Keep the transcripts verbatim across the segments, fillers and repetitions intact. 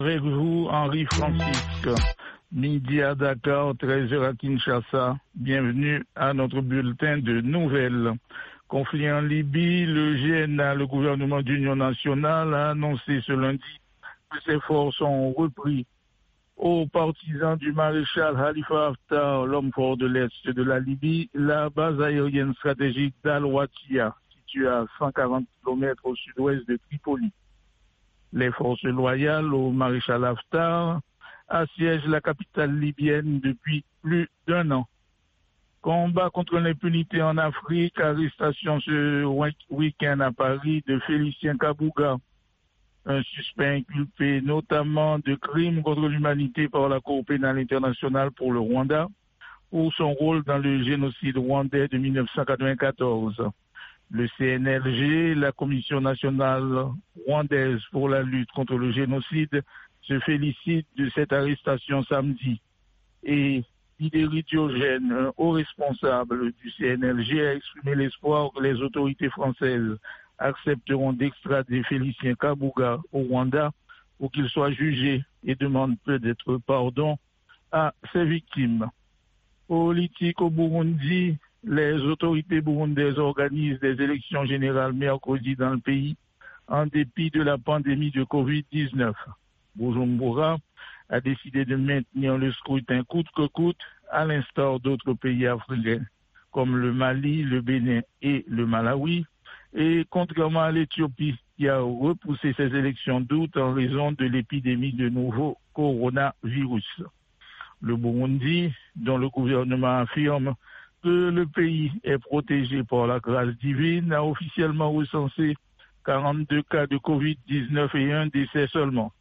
Avec vous, Henri Francisque. Midi à Dakar, treize heures à Kinshasa. Bienvenue à notre bulletin de nouvelles. Conflit en Libye, le G N A, le gouvernement d'union nationale, a annoncé ce lundi que ses forces ont repris aux partisans du maréchal Khalifa Haftar, l'homme fort de l'Est de la Libye, la base aérienne stratégique d'Al-Watia, située à cent quarante kilomètres au sud-ouest de Tripoli. Les forces loyales au maréchal Haftar assiègent la capitale libyenne depuis plus d'un an. Combat contre l'impunité en Afrique, arrestation ce week-end à Paris de Félicien Kabouga, un suspect inculpé notamment de crimes contre l'humanité par la Cour pénale internationale pour le Rwanda, pour son rôle dans le génocide rwandais de mille neuf cent quatre-vingt-quatorze. Le C N L G, la Commission nationale rwandaise pour la lutte contre le génocide, se félicite de cette arrestation samedi. Et Idéry Diogène, un haut responsable du C N L G, a exprimé l'espoir que les autorités françaises accepteront d'extrader Félicien Kabouga au Rwanda pour qu'il soit jugé et demande peut-être pardon à ses victimes. Politique au Burundi, les autorités burundaises organisent des élections générales mercredi dans le pays en dépit de la pandémie de covid dix-neuf. Bujumbura a décidé de maintenir le scrutin coûte que coûte, à l'instar d'autres pays africains comme le Mali, le Bénin et le Malawi, et contrairement à l'Éthiopie qui a repoussé ses élections d'août en raison de l'épidémie de nouveau coronavirus. Le Burundi, dont le gouvernement affirme que le pays est protégé par la grâce divine, a officiellement recensé quarante-deux cas de covid dix-neuf et un décès seulement.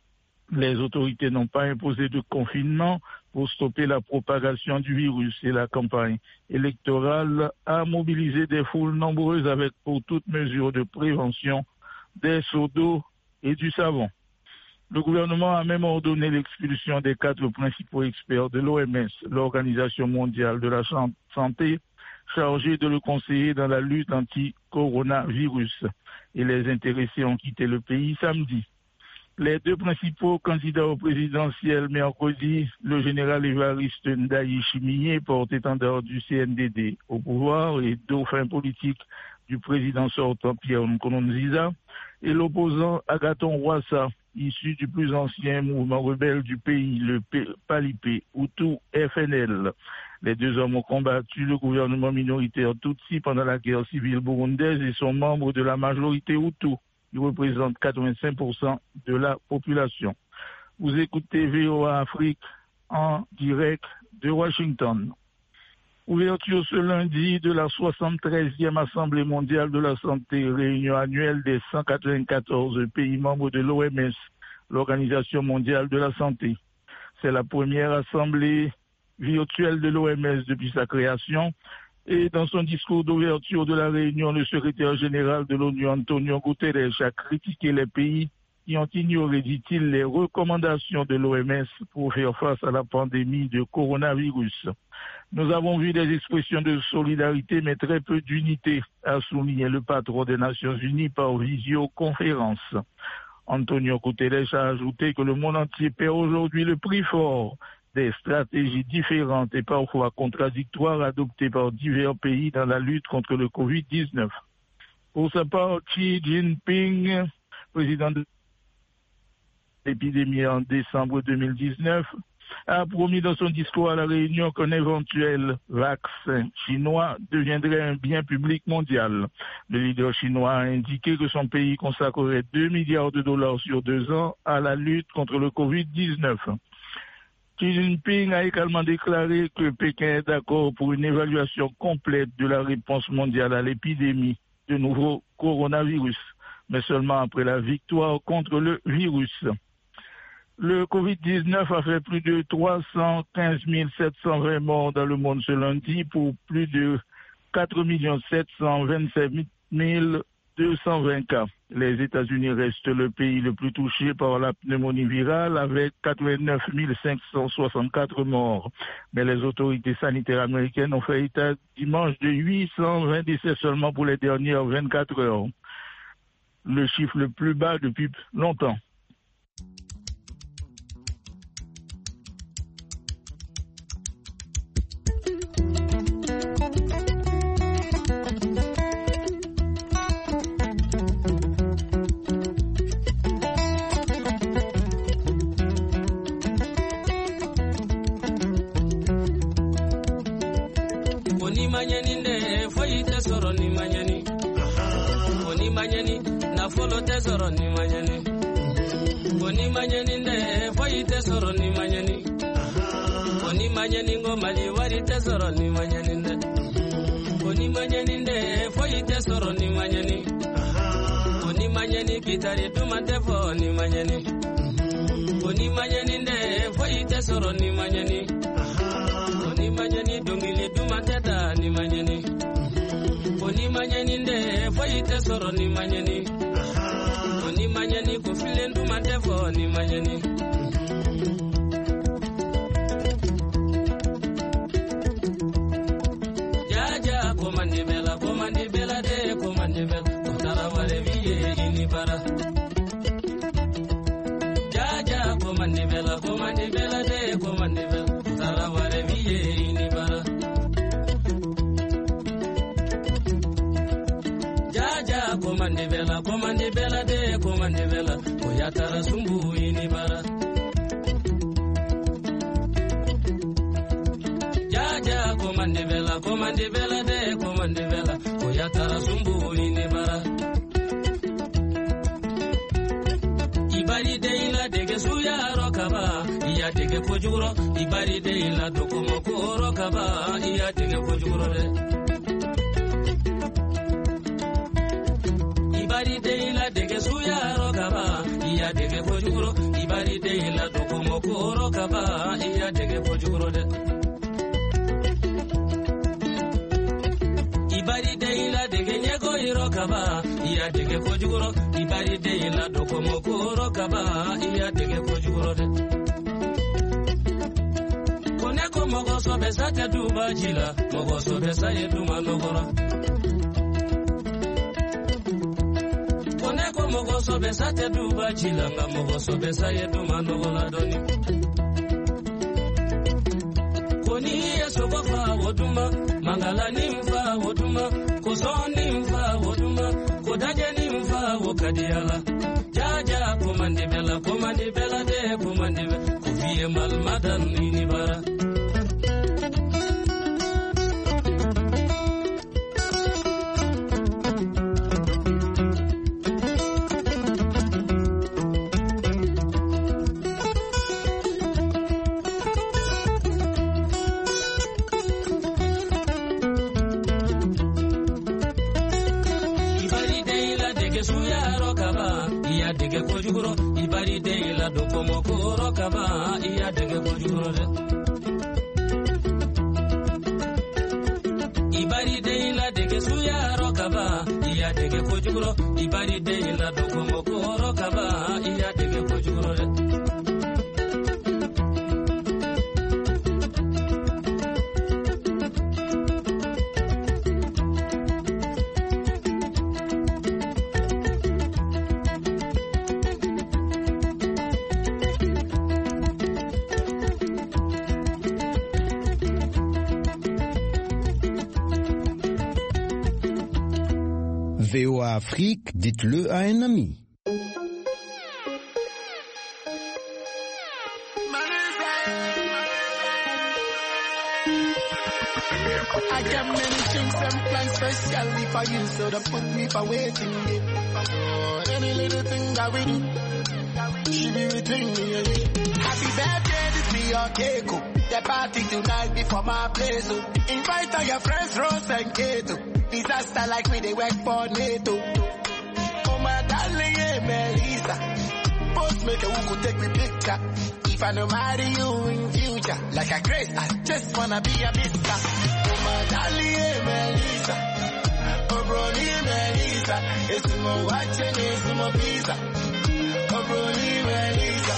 Les autorités n'ont pas imposé de confinement pour stopper la propagation du virus et la campagne électorale a mobilisé des foules nombreuses avec pour toute mesure de prévention des seaux d'eau et du savon. Le gouvernement a même ordonné l'expulsion des quatre principaux experts de l'O M S, l'Organisation mondiale de la santé, chargés de le conseiller dans la lutte anti-coronavirus. Et les intéressés ont quitté le pays samedi. Les deux principaux candidats au présidentiel mercredi, le général Évariste Ndayishimiye, porte-étendard du C N D D au pouvoir et dauphin politique du président sortant Pierre Nkurunziza, et l'opposant Agathon Rwasa, issu du plus ancien mouvement rebelle du pays, le Palipé Hutu F N L. Les deux hommes ont combattu le gouvernement minoritaire Tutsi pendant la guerre civile burundaise et sont membres de la majorité Hutu. Ils représentent quatre-vingt-cinq pour cent de la population. Vous écoutez V O A Afrique en direct de Washington. Ouverture ce lundi de la soixante-treizième Assemblée mondiale de la santé, réunion annuelle des cent quatre-vingt-quatorze pays membres de l'O M S, l'Organisation mondiale de la santé. C'est la première assemblée virtuelle de l'O M S depuis sa création. Et dans son discours d'ouverture de la réunion, le secrétaire général de l'ONU, Antonio Guterres, a critiqué les pays qui ont ignoré, dit-il, les recommandations de l'O M S pour faire face à la pandémie de coronavirus. Nous avons vu des expressions de solidarité, mais très peu d'unité, a souligné le patron des Nations Unies par visioconférence. Antonio Guterres a ajouté que le monde entier paie aujourd'hui le prix fort des stratégies différentes et parfois contradictoires adoptées par divers pays dans la lutte contre le covid dix-neuf. Pour sa part, Xi Jinping, président de l'épidémie en décembre deux mille dix-neuf, a promis dans son discours à la réunion qu'un éventuel vaccin chinois deviendrait un bien public mondial. Le leader chinois a indiqué que son pays consacrerait deux milliards de dollars sur deux ans à la lutte contre le covid dix-neuf. Xi Jinping a également déclaré que Pékin est d'accord pour une évaluation complète de la réponse mondiale à l'épidémie de nouveau coronavirus, mais seulement après la victoire contre le virus. Le covid dix-neuf a fait plus de trois cent quinze mille sept cent vingt morts dans le monde ce lundi pour plus de quatre millions sept cent vingt-sept mille deux cent vingt cas. Les États-Unis restent le pays le plus touché par la pneumonie virale avec quatre-vingt-neuf mille cinq cent soixante-quatre morts. Mais les autorités sanitaires américaines ont fait état dimanche de huit cent vingt décès seulement pour les dernières vingt-quatre heures. Le chiffre le plus bas depuis longtemps. manyani ne foi tesoro ni manyani Oni manyani na follow tesoro ni manyani Oni manyani ne foi tesoro ni manyani Oni manyani ngomali wari tesoro ni manyani ne Oni manyani ne foi tesoro ni manyani Oni manyani kitari dumate fo ni manyani Oni manyani ne foi tesoro ni manyani Oni manyani dongili dumate da ni manyani Oni manyani ne foi tesoro ni manyani Oni manyani kufile dumate fo ni manyani Jaja komandi bela komandi bela de komandi bela Kotara wale viye ini bara Jaja komandi bela komandi bela de komandi bela Kotara wale viye ini bara Jaja komandi bela komandi bela de komandi bela Koyatara sumbu ini bara Jaja komandi bela komandi bela de komandi bela Koyatara sumbu ini bara Ibari de ila dege suya rokaba Iya dege kojuro Ibari de ila dokomo ko rokaba Iya dege kojuro de Ibari de ila dege suya rokaba Iya dege kojuro Ibari de ila dokomo ko rokaba Iya dege kojuro de Ibari de ila dege nyego irokaba Iya dege kojuro Ibari de ila dokomo ko rokaba Iya dege kojuro de Koneko mogo sobe sate duba jila Mogo sobe saye duma nogora Koneko mogo sobe sate duba jila Nga mogo sobe saye duma nogora doni Koni yeso gofa woduma Mangala nimfa woduma Koson nimfa woduma Kodaje nimfa wokadiala Jaja komandi bela komandi bela de komandi bela Kofiye malmadan ini bara Dege kojuro ibari de ila dokomo ko rokaba iya dege kojuro de Ibari de ila dege suya rokaba iya dege kojuro ibari de ila dokomo ko rokaba iya dege kojuro de V O A Afrique, dites-le à un ami. I got many things and plans specially for you, so don't put me for waiting. Oh, any little thing that we do, she be within me. Happy birthday, this be your cake. The party tonight before my place. So invite all your friends, Rose and Kato. Disaster like me, they work for NATO. Oh my darling, yeah, Melissa. Post make a who could take me picture. If I don't marry you in future, like a grace, I just wanna be a mister. Oh my darling, yeah, Melissa. Oh brony, Melissa. It's more watching, it's more pizza. Oh brony, Melissa.